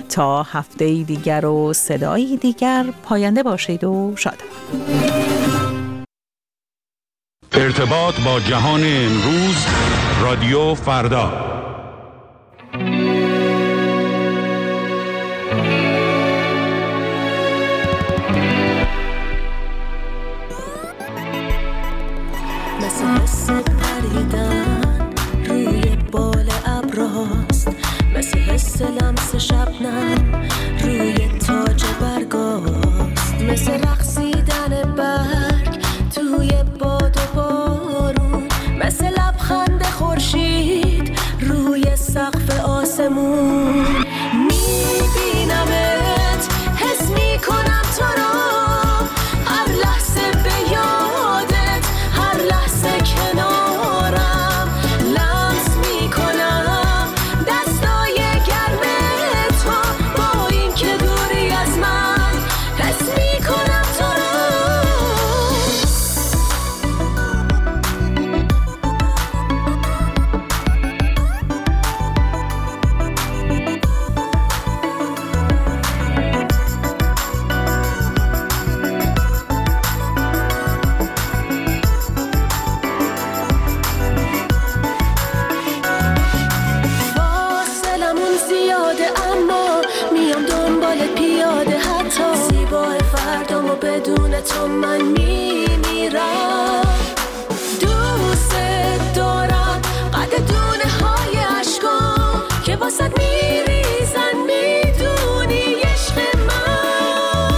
تا هفته دیگر و صدایی دیگر، پاینده باشید و شاد. ارتباط با جهان امروز، رادیو فردا. مثل پریدن روی بال ابراست، مثل حس لمس شبنم روی تاج برگاست، مثل رقصیدن برگ توی باد و بارون، مثل لبخند خورشید روی سقف آسمون. میبینمت، حس میکنم تو رو، هر لحظه به یادت، هر لحظه کنارم، لمس میکنم دستای گرم تو، با این که دوری از من، حس میکنم تو رو. بدون تو من میمیرم، دوست دارم، قد دونه های عشقام که واسد میریزن، میدونی عشق من.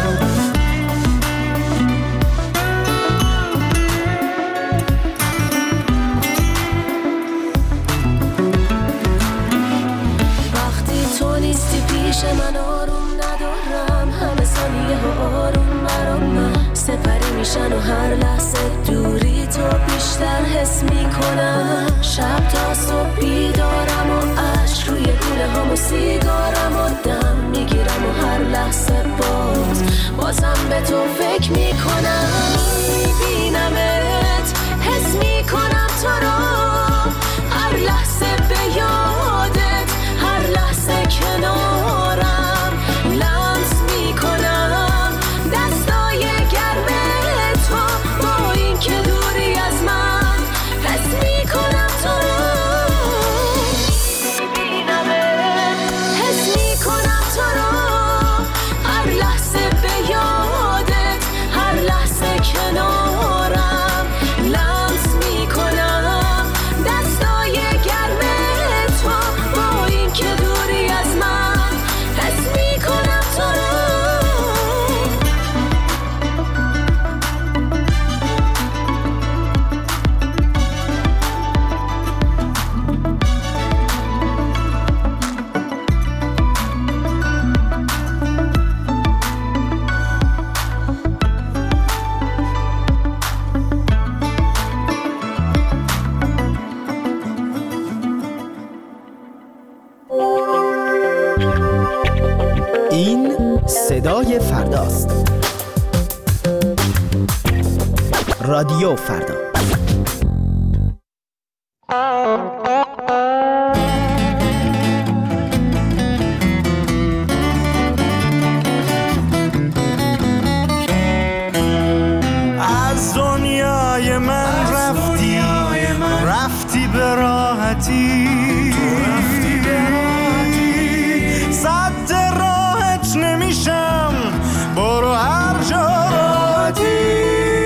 وقتی تو نیستی پیش من آروم ندارم، همه ثانیه ها آروم سپری میشن و هر لحظه دوری تو بیشتر حس میکنم. شب تا صبح بیدارم و عشق روی گونه هم و سیگارم و دم میگیرم و هر لحظه بازم به تو فکر میکنم. میبینمت، حس میکنم تو رو، هر لحظه به یادت، هر لحظه کنارم، لمس میکنم دستای گرم تو، با این که دوری از من، حس میکنم تو رو. میبینمت، حس میکنم تو رو، هر لحظه به یادت، هر لحظه کنارم، لمس میکنم دستای گرم تو، با این که دوری از من، حس میکنم تو رو. این صدای فرداست. رادیو فردا. از دنیای من رفتی به راحتی، صد راحت نمیشم، برو هر جا راحتی.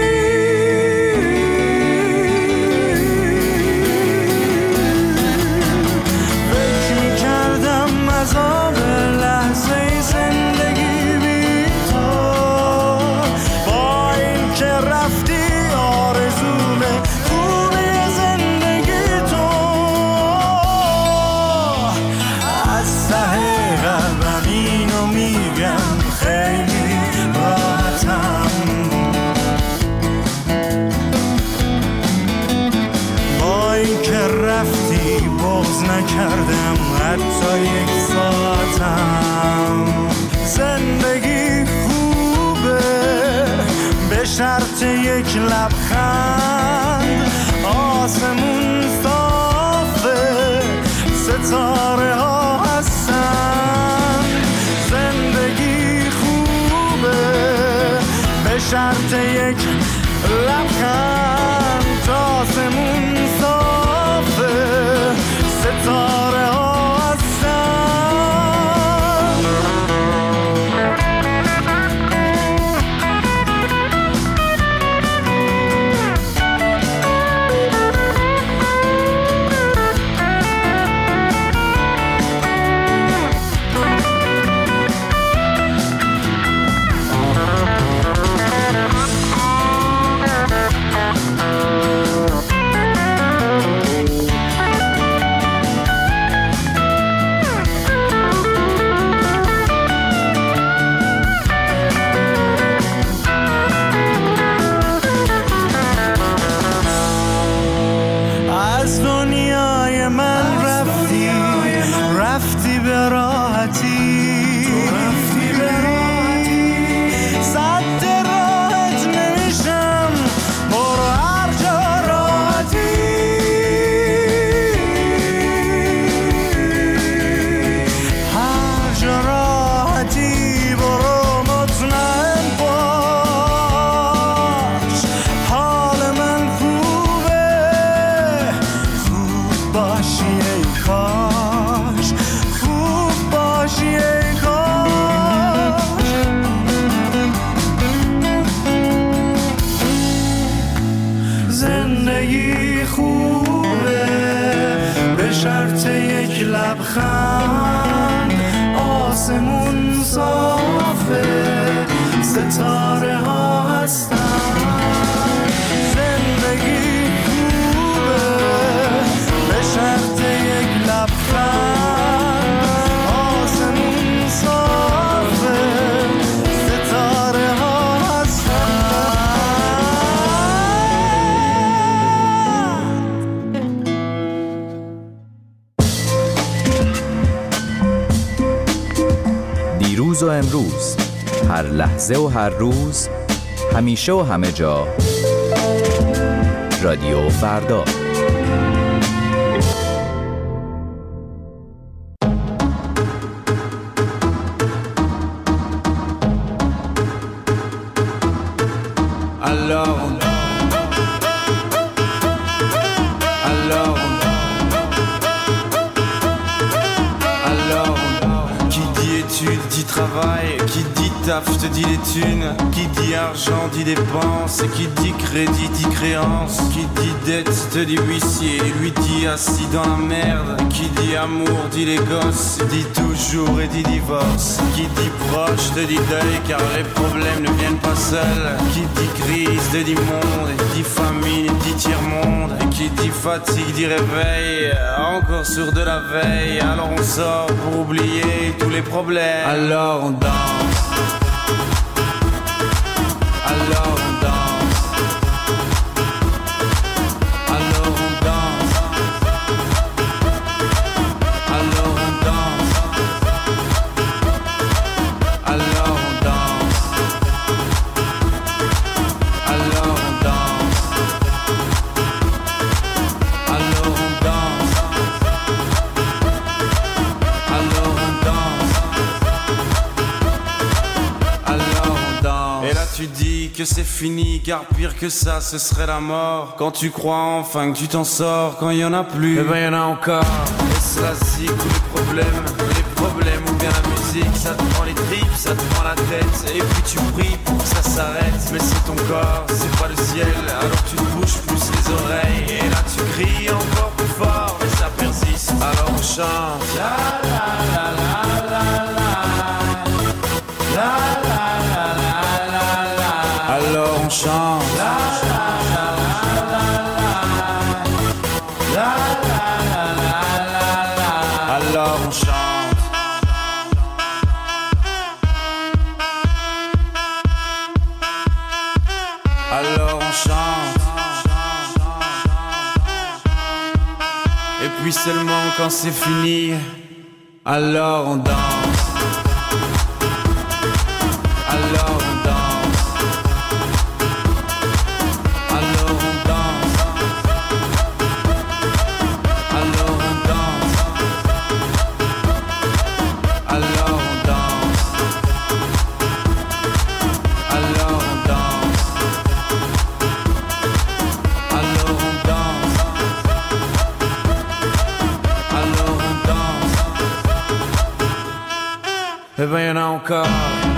فکر میکردم عذاب لحظه زندگی بی تو، با این که رفتی آرزوم خوبی زندگی تو. از ته قلبم اینو میگم، خیلی راحتم، با این که رفتی بغض نکردم حتی یک ساعتم. زندگی خوبه به شرط یک لبخند، آسمون صافه ستاره ها هستن، شرط یک لبخند تا آسمون صافه ستاره ها هستن. زندگی خوبه به شرط یک لبخند آسمون صافه ستاره ها هستن. زندگی خوبه به شرط یک لبخند آسمون صافه ستاره ها هستن. دیروز و امروز، هر لحظه و هر روز، همیشه و همه جا، رادیو فردا. Qui dit taf te dit les thunes, qui dit argent dit dépenses, qui dit crédit dit créance, qui dit dette te dit huissier, lui dit assis dans la merde, qui dit amour dit les gosses, dit toujours et dit divorce, qui dit proche te dit deuil car les problèmes ne viennent pas seuls, qui dit crise te dit monde, dit famine dit tiers-monde, qui dit fatigue dit réveil, encore sourd de la veille, alors on sort pour oublier tous les problèmes, alors on danse. Alors on danse. Alors on danse. Alors on danse. Alors on danse. Alors on danse. Alors on danse. Alors on danse. Alors on danse. Et là tu dis que c'est fini, car pire que ça ce serait la mort. Quand tu crois enfin que tu t'en sors, quand il y en a plus, eh ben y en a encore. Et c'est la zig ou les problèmes ou bien la musique, ça te prend les tripes, ça te prend la tête. Et puis tu pries pour que ça s'arrête, mais c'est ton corps, c'est pas le ciel. Alors tu te bouges plus les oreilles, et là tu cries encore plus fort, mais ça persiste. Alors on chante. La la la la la la. La la la la la la. Alors on chante. La la la la la la. La la la la la la. Alors on chante. Alors on chante. Et puis seulement quand c'est fini, alors on danse. Alors on danse. Alors on danse. Alors on danse. Alors on danse. Alors on danse. bem, eu não corro.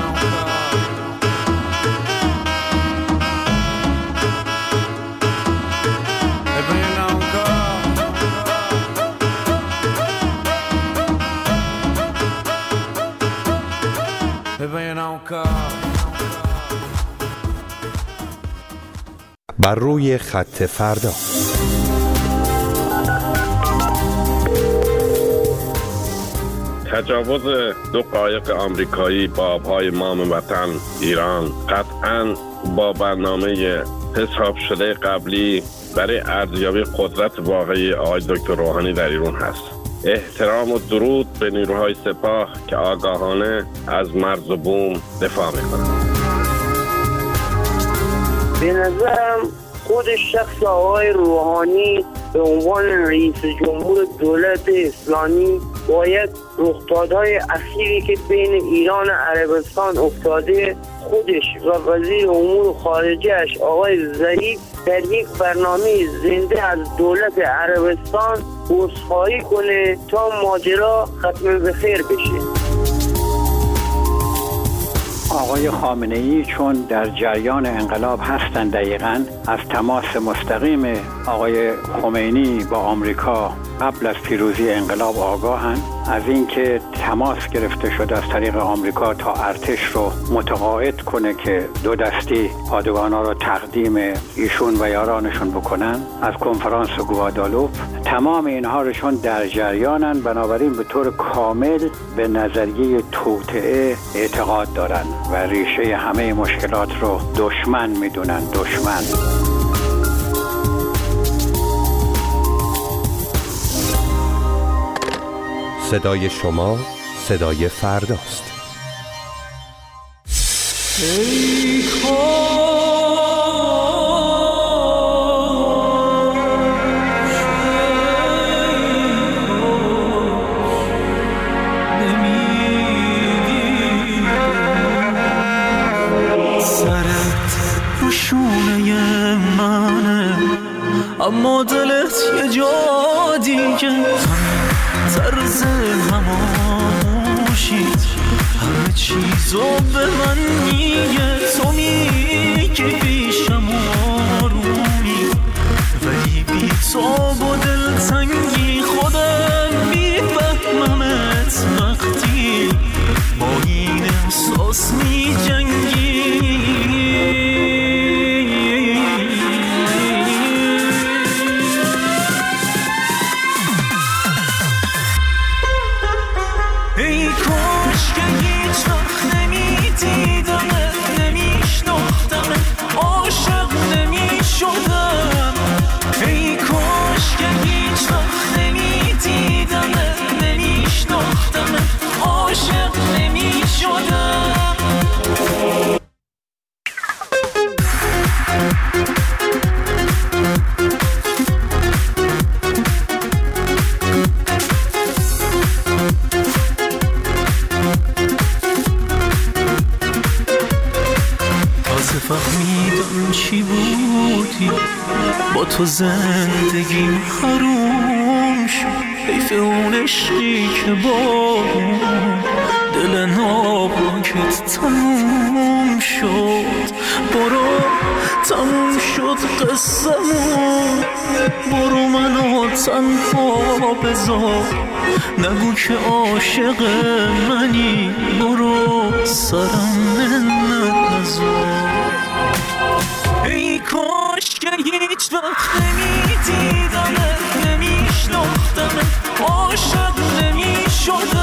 بر روی خط فردا. تجاوز دو قایق آمریکایی با آبهای مام وطن ایران قطعاً با برنامه حساب شده قبلی برای ارزیابی قدرت واقعی آقای دکتر روحانی در ایران هست. احترام و درود به نیروهای سپاه که آگاهانه از مرز و بوم دفاع میکنند. به نظرم خود شخص آقای روحانی به عنوان رئیس جمهور دولت اسلامی باید رخدادهای اخیری که بین ایران و عربستان افتاده خودش و وزیر امور خارجه‌اش آقای ظریف در یک برنامه زنده از دولت عربستان عذرخواهی کنه تا ماجرا ختم به خیر بشه. آقای خامنه‌ای چون در جریان انقلاب هستند دقیقاً از تماس مستقیم آقای خمینی با آمریکا قبل از پیروزی انقلاب آگاهند، از اینکه تماس گرفته شده از طریق آمریکا تا ارتش رو متقاعد کنه که دو دستی پادگانا رو تقدیم ایشون و یارانشون بکنن از کنفرانس گوادالوپ. تمام اینها رو چون در جریانن، بنابراین به طور کامل به نظریه توطئه اعتقاد دارن و ریشه همه مشکلات رو دشمن میدونن. دشمن. صدای شما صدای فرداست. ای سرت رو شونه منه اما دلت یه جا دیگه، طرز هماشید همه چیزو به من میگه. تو میگی پیشم آرومی ولی بی تاب و دلتنگی، خودم میفهممت وقتی با این احساس میجنگی. فهمیدم چی بودی با تو زندگیم حروم شد. حیف اون عشقی که با دل ناپاکت تموم شد. برو تموم شد قصه‌مون، برو منو تنها بذار، نگو که عاشق منی، برو سرم منت نذار. ای کاش که هیچ وقت نمیدیدمت، نمیشناختمت، عاشق نمیشدم.